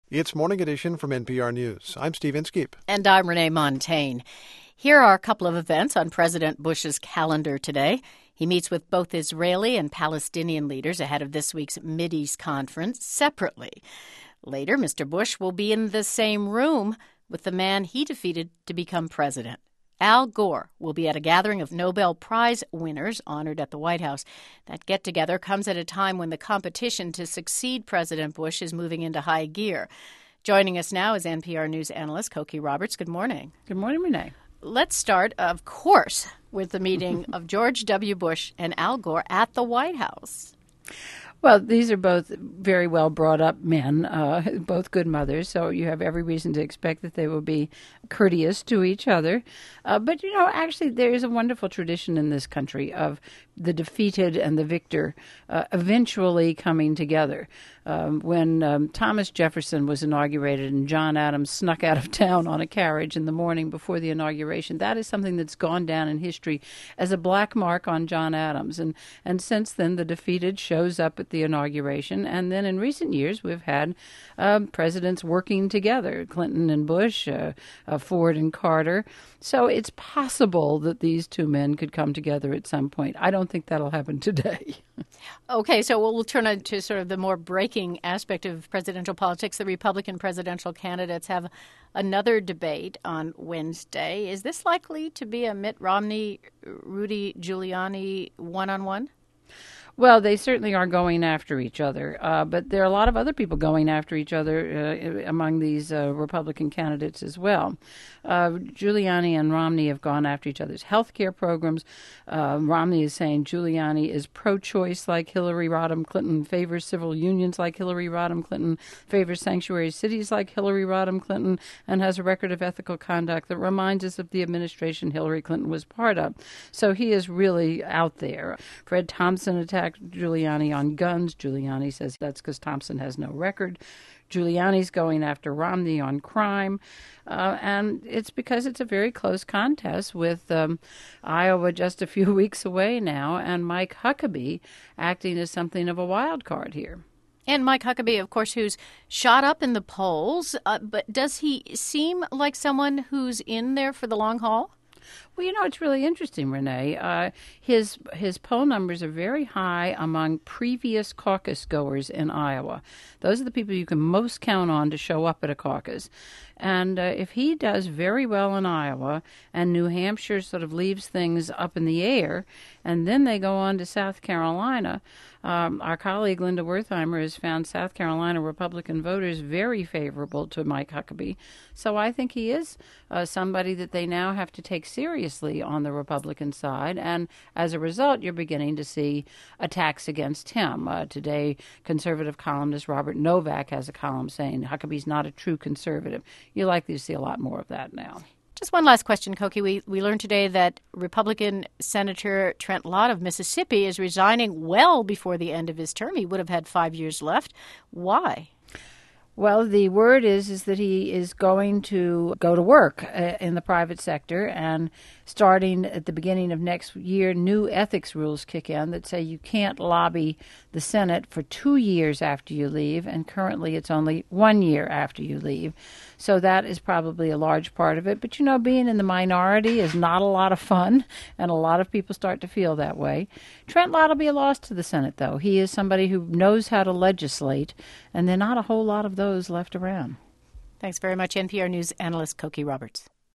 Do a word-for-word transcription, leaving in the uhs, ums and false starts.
It's Morning Edition from N P R News. I'm Steve Inskeep. And I'm Renee Montaigne. Here are a couple of events on President Bush's calendar today. He meets with both Israeli and Palestinian leaders ahead of this week's Mideast conference separately. Later, Mister Bush will be in the same room with the man he defeated to become president. Al Gore will be at a gathering of Nobel Prize winners honored at the White House. That get-together comes at a time when the competition to succeed President Bush is moving into high gear. Joining us now is N P R News analyst Cokie Roberts. Good morning. Good morning, Renee. Let's start, of course, with the meeting of George W. Bush and Al Gore at the White House. Well, these are both very well brought up men, uh, both good mothers, so you have every reason to expect that they will be courteous to each other. Uh, but, you know, actually there is a wonderful tradition in this country of the defeated and the victor uh, eventually coming together. Um, when um, Thomas Jefferson was inaugurated and John Adams snuck out of town on a carriage in the morning before the inauguration, that is something that's gone down in history as a black mark on John Adams. And, and since then, the defeated shows up at the inauguration. And then in recent years, we've had uh, presidents working together, Clinton and Bush, uh, uh, Ford and Carter. So it's possible that these two men could come together at some point. I don't think that'll happen today. Okay, so we'll turn on to sort of the more breaking aspect of presidential politics. The Republican presidential candidates have another debate on Wednesday. Is this likely to be a Mitt Romney, Rudy Giuliani one-on-one? Well, they certainly are going after each other, uh, but there are a lot of other people going after each other uh, among these uh, Republican candidates as well. Uh, Giuliani and Romney have gone after each other's health care programs. Uh, Romney is saying Giuliani is pro-choice like Hillary Rodham Clinton, favors civil unions like Hillary Rodham Clinton, favors sanctuary cities like Hillary Rodham Clinton, and has a record of ethical conduct that reminds us of the administration Hillary Clinton was part of. So he is really out there. Fred Thompson attacked Giuliani on guns. Giuliani says that's because Thompson has no record. Giuliani's going after Romney on crime. Uh, and it's because it's a very close contest with um, Iowa just a few weeks away now and Mike Huckabee acting as something of a wild card here. And Mike Huckabee, of course, who's shot up in the polls. Uh, but does he seem like someone who's in there for the long haul? Well, you know, it's really interesting, Renee. Uh, his his poll numbers are very high among previous caucus goers in Iowa. Those are the people you can most count on to show up at a caucus. And uh, if he does very well in Iowa and New Hampshire sort of leaves things up in the air, and then they go on to South Carolina, um, our colleague Linda Wertheimer has found South Carolina Republican voters very favorable to Mike Huckabee. So I think he is uh, somebody that they now have to take seriously on the Republican side. And as a result, you're beginning to see attacks against him. Uh, today, conservative columnist Robert Novak has a column saying Huckabee's not a true conservative. You're likely to see a lot more of that now. Just one last question, Cokie. We, we learned today that Republican Senator Trent Lott of Mississippi is resigning well before the end of his term. He would have had five years left. Why? Well, the word is is that he is going to go to work uh, in the private sector, and starting at the beginning of next year, new ethics rules kick in that say you can't lobby the Senate for two years after you leave, and currently it's only one year after you leave. So that is probably a large part of it. But, you know, being in the minority is not a lot of fun, and a lot of people start to feel that way. Trent Lott will be a loss to the Senate, though. He is somebody who knows how to legislate, and there are not a whole lot of those left around. Thanks very much, N P R News analyst Cokie Roberts.